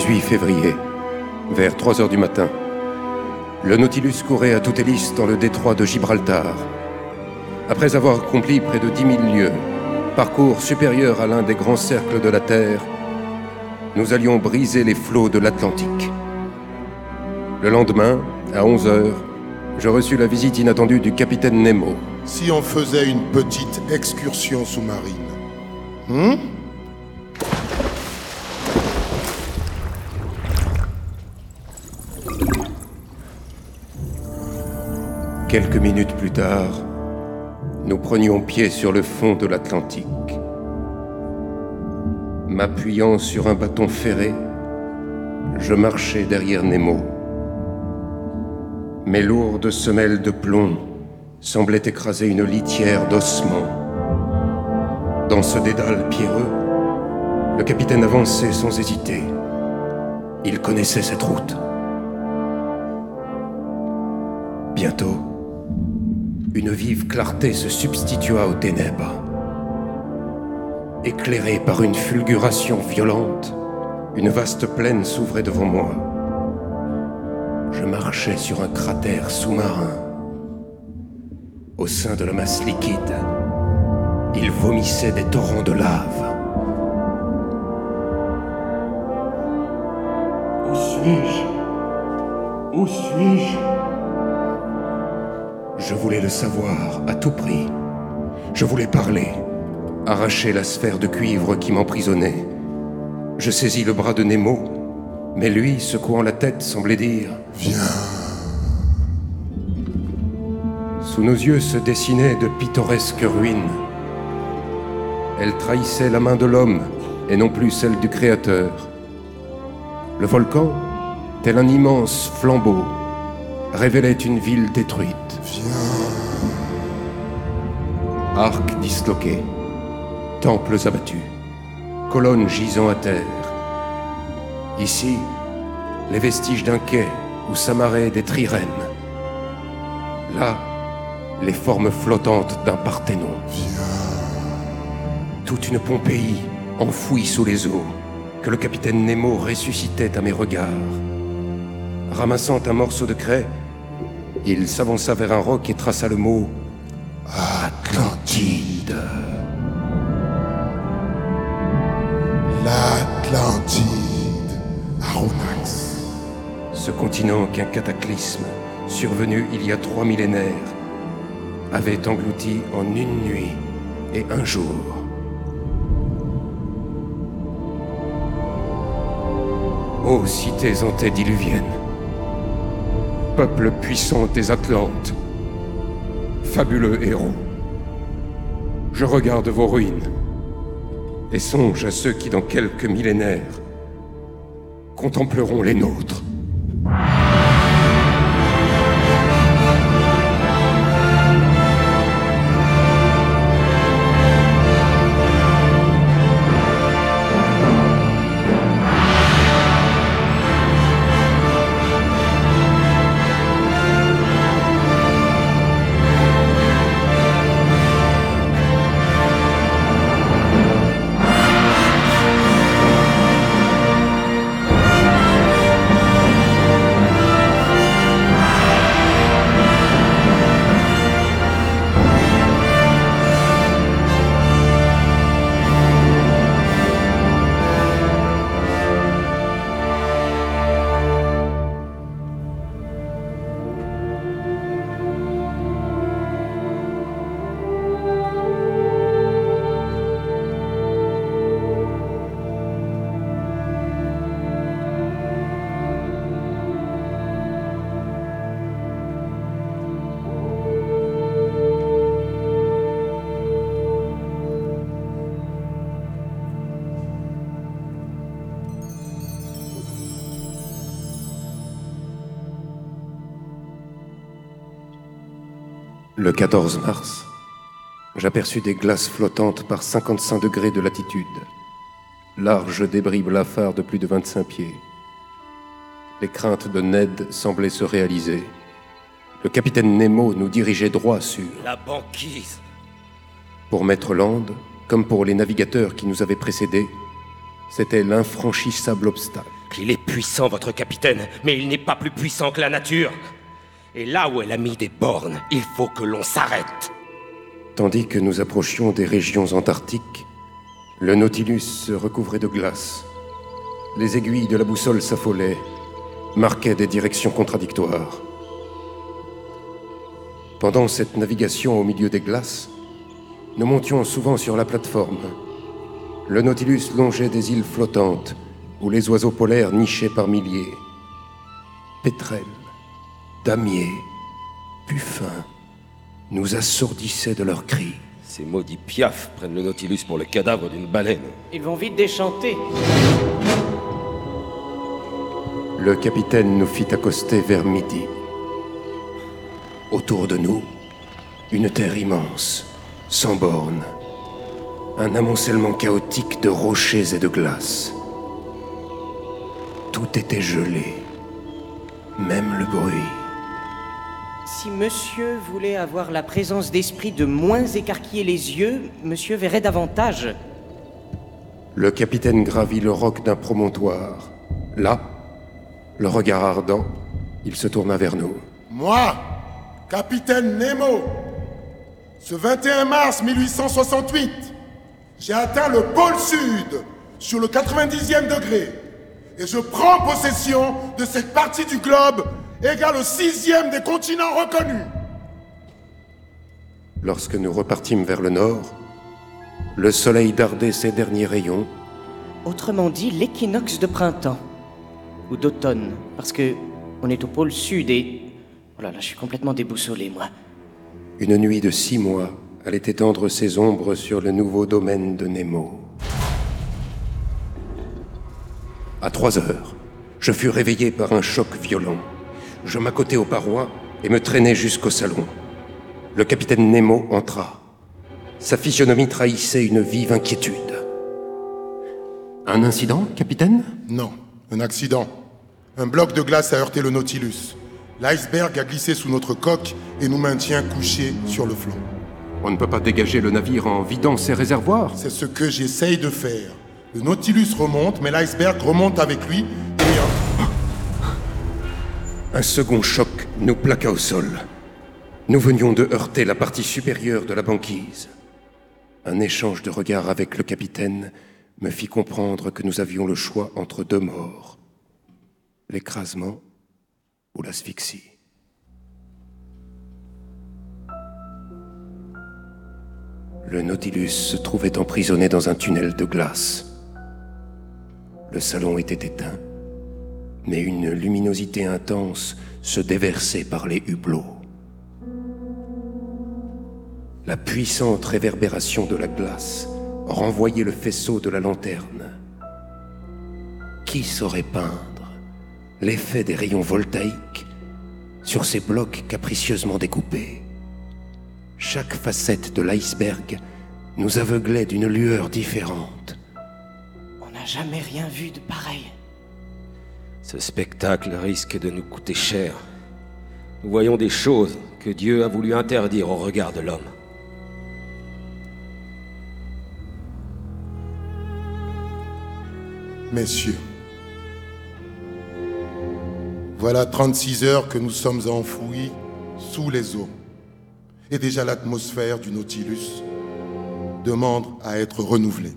S3: dix-huit février, vers trois heures du matin. Le Nautilus courait à toute hélice dans le détroit de Gibraltar. Après avoir accompli près de dix mille lieues, parcours supérieur à l'un des grands cercles de la Terre, nous allions briser les flots de l'Atlantique. Le lendemain, à onze heures, je reçus la visite inattendue du capitaine Nemo.
S1: Si on faisait une petite excursion sous-marine, hmm?
S3: Quelques minutes plus tard, nous prenions pied sur le fond de l'Atlantique. M'appuyant sur un bâton ferré, je marchais derrière Nemo. Mes lourdes semelles de plomb semblaient écraser une litière d'ossements. Dans ce dédale pierreux, le capitaine avançait sans hésiter. Il connaissait cette route. Bientôt, une vive clarté se substitua aux ténèbres. Éclairée par une fulguration violente, une vaste plaine s'ouvrait devant moi. Je marchais sur un cratère sous-marin. Au sein de la masse liquide, il vomissait des torrents de lave.
S1: Où suis-je? Où suis-je?
S3: Je voulais le savoir à tout prix. Je voulais parler, arracher la sphère de cuivre qui m'emprisonnait. Je saisis le bras de Nemo, mais lui, secouant la tête, semblait dire «
S1: Viens ».
S3: Sous nos yeux se dessinaient de pittoresques ruines. Elles trahissaient la main de l'homme et non plus celle du Créateur. Le volcan, tel un immense flambeau, révélait une ville détruite.
S1: Viens.
S3: Arcs disloqués, temples abattus, colonnes gisant à terre. Ici, les vestiges d'un quai où s'amarraient des trirèmes. Là, les formes flottantes d'un Parthénon. Toute une Pompéi enfouie sous les eaux, que le capitaine Nemo ressuscitait à mes regards. Ramassant un morceau de craie, il s'avança vers un roc et traça le mot Atlantide.
S1: L'Atlantide. Aronnax.
S3: Ce continent qu'un cataclysme, survenu il y a trois millénaires, avait englouti en une nuit et un jour. Ô cités antédiluviennes, peuple puissant des Atlantes, fabuleux héros, je regarde vos ruines et songe à ceux qui, dans quelques millénaires, contempleront les nôtres. Le quatorze mars, j'aperçus des glaces flottantes par cinquante-cinq degrés de latitude, larges débris blafards de plus de vingt-cinq pieds. Les craintes de Ned semblaient se réaliser. Le capitaine Nemo nous dirigeait droit sur
S5: la banquise.
S3: Pour Maître Land, comme pour les navigateurs qui nous avaient précédés, c'était l'infranchissable obstacle.
S5: qu'il est puissant, votre capitaine, mais il n'est pas plus puissant que la nature. Et là où elle a mis des bornes, il faut que l'on s'arrête.
S3: Tandis que nous approchions des régions antarctiques, le Nautilus se recouvrait de glace. Les aiguilles de la boussole s'affolaient, marquaient des directions contradictoires. Pendant cette navigation au milieu des glaces, nous montions souvent sur la plateforme. Le Nautilus longeait des îles flottantes, où les oiseaux polaires nichaient par milliers. Pétrels, damiers, puffins nous assourdissaient de leurs cris.
S5: Ces maudits piafs prennent le Nautilus pour le cadavre d'une baleine.
S4: Ils vont vite déchanter.
S3: Le capitaine nous fit accoster vers midi. Autour de nous, une terre immense, sans bornes. Un amoncellement chaotique de rochers et de glace. Tout était gelé, même le bruit.
S4: Si monsieur voulait avoir la présence d'esprit de moins écarquiller les yeux, monsieur verrait davantage.
S3: Le capitaine gravit le roc d'un promontoire. Là, le regard ardent, il se tourna vers nous.
S1: Moi, capitaine Nemo, ce vingt et un mars mille huit cent soixante-huit, j'ai atteint le pôle sud, sur le quatre-vingt-dixième degré, et je prends possession de cette partie du globe égale au sixième des continents reconnus.
S3: Lorsque nous repartîmes vers le nord, le soleil dardait ses derniers rayons.
S4: Autrement dit, l'équinoxe de printemps. Ou d'automne, parce que on est au pôle sud et... Oh là là, je suis complètement déboussolé, moi.
S3: Une nuit de six mois allait étendre ses ombres sur le nouveau domaine de Nemo. À trois heures, je fus réveillé par un choc violent. Je m'accotai aux parois et me traînai jusqu'au salon. Le capitaine Nemo entra. Sa physionomie trahissait une vive inquiétude. Un incident, capitaine?
S1: Non, un accident. Un bloc de glace a heurté le Nautilus. L'iceberg a glissé sous notre coque et nous maintient couchés sur le flanc.
S6: On ne peut pas dégager le navire en vidant ses réservoirs.
S1: C'est ce que j'essaye de faire. Le Nautilus remonte, mais l'iceberg remonte avec lui et...
S3: Un second choc nous plaqua au sol. Nous venions de heurter la partie supérieure de la banquise. Un échange de regards avec le capitaine me fit comprendre que nous avions le choix entre deux morts. L'écrasement ou l'asphyxie. Le Nautilus se trouvait emprisonné dans un tunnel de glace. Le salon était éteint, mais une luminosité intense se déversait par les hublots. La puissante réverbération de la glace renvoyait le faisceau de la lanterne. Qui saurait peindre l'effet des rayons voltaïques sur ces blocs capricieusement découpés? Chaque facette de l'iceberg nous aveuglait d'une lueur différente.
S4: On n'a jamais rien vu de pareil.
S5: Ce spectacle risque de nous coûter cher. Nous voyons des choses que Dieu a voulu interdire au regard de l'homme.
S1: Messieurs, voilà trente-six heures que nous sommes enfouis sous les eaux. Et déjà l'atmosphère du Nautilus demande à être renouvelée.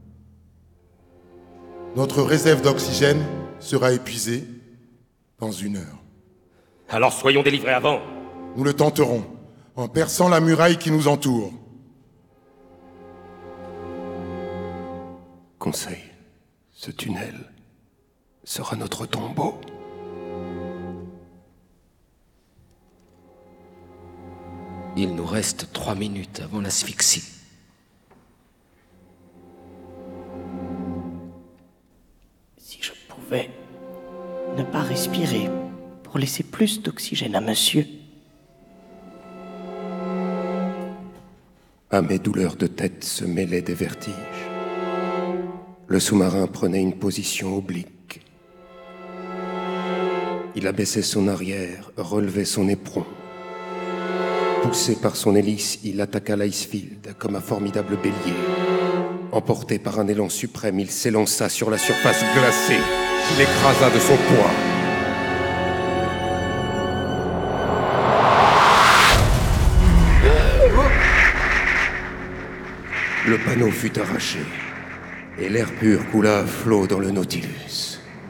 S1: Notre réserve d'oxygène sera épuisée dans une heure.
S5: Alors soyons délivrés avant.
S1: Nous le tenterons, en perçant la muraille qui nous entoure.
S3: Conseil, ce tunnel sera notre tombeau.
S5: Il nous reste trois minutes avant l'asphyxie.
S4: Si je pouvais ne pas respirer pour laisser plus d'oxygène à monsieur.
S3: À mes douleurs de tête se mêlaient des vertiges. Le sous-marin prenait une position oblique. Il abaissait son arrière, relevait son éperon. Poussé par son hélice, il attaqua l'Icefield comme un formidable bélier. Emporté par un élan suprême, il s'élança sur la surface glacée, qui l'écrasa de son poids. Le panneau fut arraché, et l'air pur coula à flot dans le Nautilus.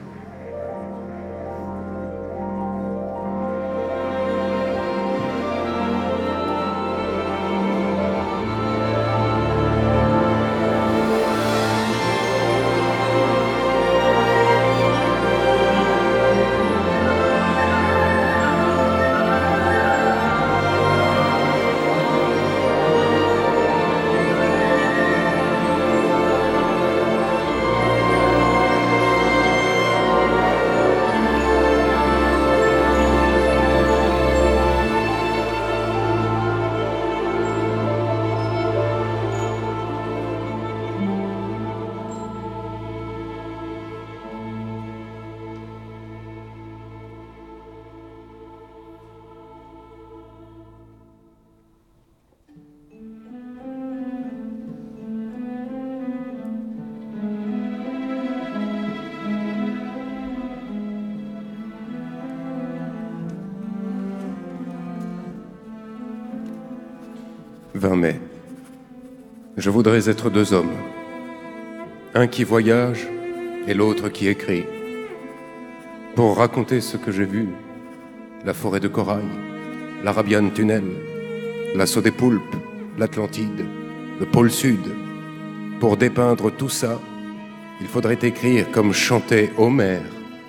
S3: vingt mai. Je voudrais être deux hommes. Un qui voyage et l'autre qui écrit. Pour raconter ce que j'ai vu. La forêt de corail, l'Arabian Tunnel, l'assaut des poulpes, l'Atlantide, le pôle Sud. Pour dépeindre tout ça, il faudrait écrire comme chantait Homère.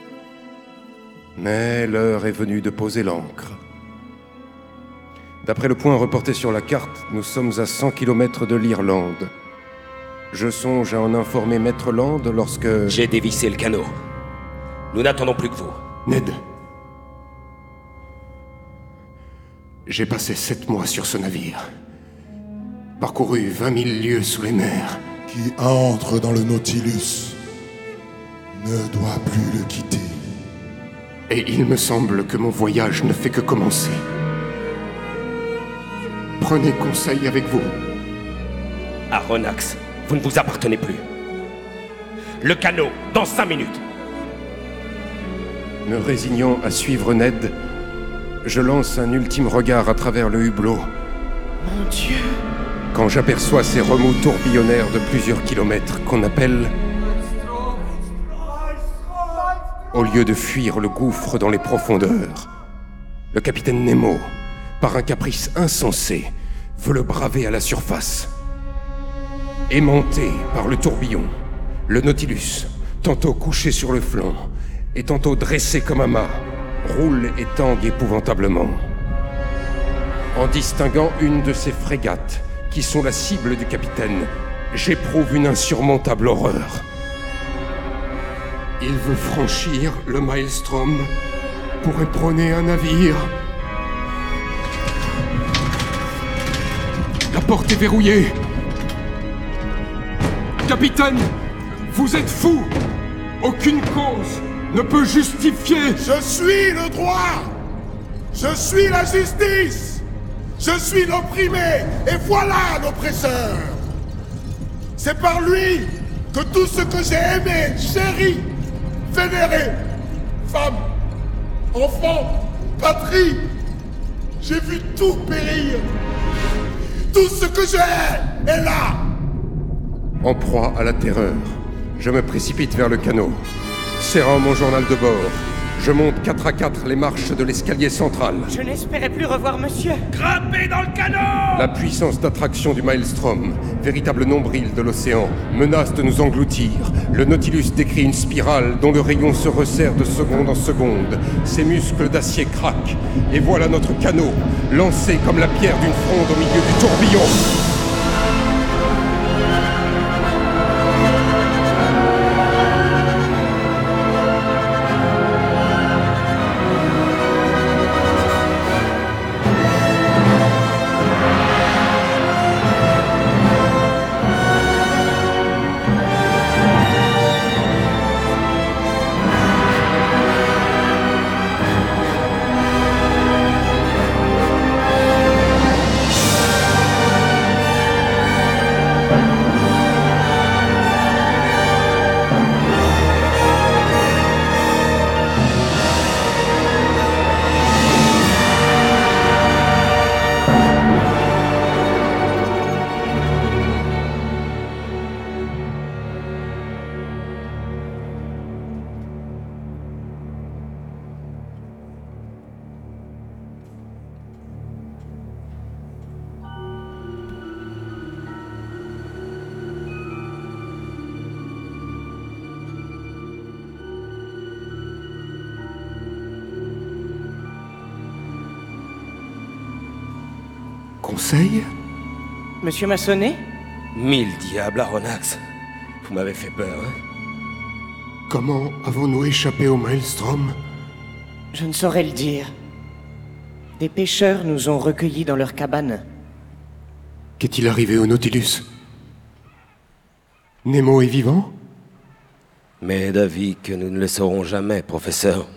S3: Mais l'heure est venue de poser l'encre. D'après le point reporté sur la carte, nous sommes à cent kilomètres de l'Irlande. Je songe à en informer Maître Land lorsque...
S5: J'ai dévissé le canot. Nous n'attendons plus que vous.
S3: Ned. J'ai passé sept mois sur ce navire. Parcouru vingt mille lieues sous les mers.
S1: Qui entre dans le Nautilus ne doit plus le quitter.
S3: Et il me semble que mon voyage ne fait que commencer. Prenez conseil avec vous.
S5: Aronnax, vous ne vous appartenez plus. Le canot, dans cinq minutes.
S3: Me résignant à suivre Ned, je lance un ultime regard à travers le hublot.
S4: Mon Dieu!
S3: Quand j'aperçois ces remous tourbillonnaires de plusieurs kilomètres qu'on appelle... Au lieu de fuir le gouffre dans les profondeurs, le capitaine Nemo, par un caprice insensé, veut le braver à la surface. Aimanté par le tourbillon, le Nautilus, tantôt couché sur le flanc, et tantôt dressé comme un mât, roule et tangue épouvantablement. En distinguant une de ces frégates, qui sont la cible du capitaine, j'éprouve une insurmontable horreur. Il veut franchir le Maelstrom pour éperonner un navire. La porte est verrouillée. Capitaine, vous êtes fou. Aucune cause ne peut justifier...
S1: Je suis le droit. Je suis la justice. Je suis l'opprimé. Et voilà l'oppresseur. C'est par lui que tout ce que j'ai aimé, chéri, vénéré, femme, enfant, patrie, j'ai vu tout périr. Tout ce que j'ai est là.
S3: En proie à la terreur, je me précipite vers le canot. Serrant mon journal de bord, je monte quatre à quatre les marches de l'escalier central.
S4: Je n'espérais plus revoir monsieur.
S5: Grimpez dans le canot!
S3: La puissance d'attraction du Maelstrom, véritable nombril de l'océan, menace de nous engloutir. Le Nautilus décrit une spirale dont le rayon se resserre de seconde en seconde. Ses muscles d'acier craquent. Et voilà notre canot, lancé comme la pierre d'une fronde au milieu du tourbillon. Conseil?
S4: Monsieur Massonnet?
S5: Mille diables, Aronnax. Vous m'avez fait peur, hein?
S3: Comment avons-nous échappé au Maelstrom?
S4: Je ne saurais le dire. Des pêcheurs nous ont recueillis dans leur cabane.
S3: Qu'est-il arrivé au Nautilus? Nemo est vivant?
S5: Mais d'avis que nous ne le saurons jamais, professeur.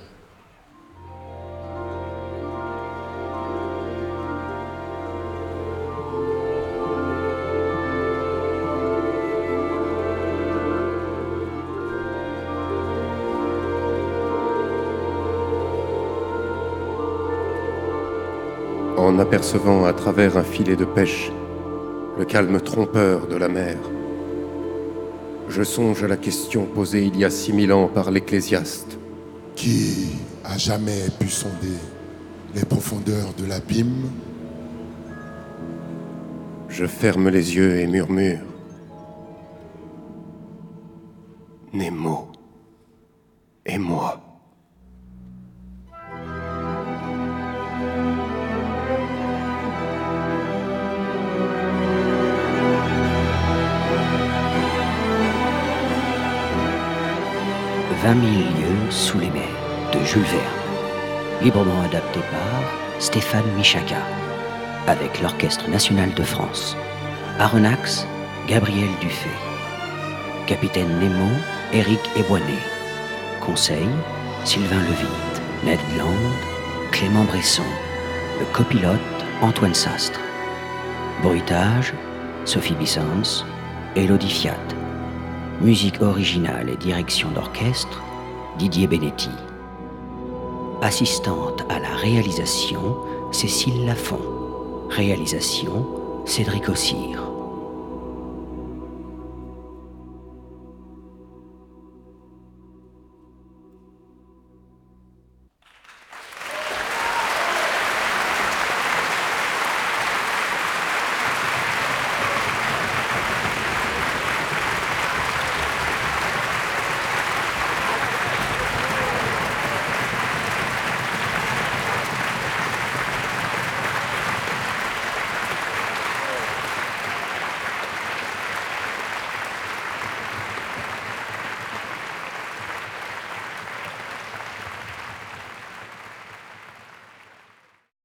S3: En apercevant à travers un filet de pêche le calme trompeur de la mer, je songe à la question posée il y a six mille ans par l'Ecclésiaste.
S1: Qui a jamais pu sonder les profondeurs de l'abîme?
S3: Je ferme les yeux et murmure. Nemo et moi.
S2: Vingt mille lieues sous les mers de Jules Verne, librement adapté par Stéphane Michaka, avec l'Orchestre National de France. Aronnax, Gabriel Dufay. Capitaine Nemo, Éric Eboinet. Conseil, Sylvain Levitte. Ned Land, Clément Bresson. Le copilote, Antoine Sastre. Bruitage, Sophie Bissens, Élodie Fiat. Musique originale et direction d'orchestre, Didier Benetti. Assistante à la réalisation, Cécile Lafont. Réalisation, Cédric Ossire.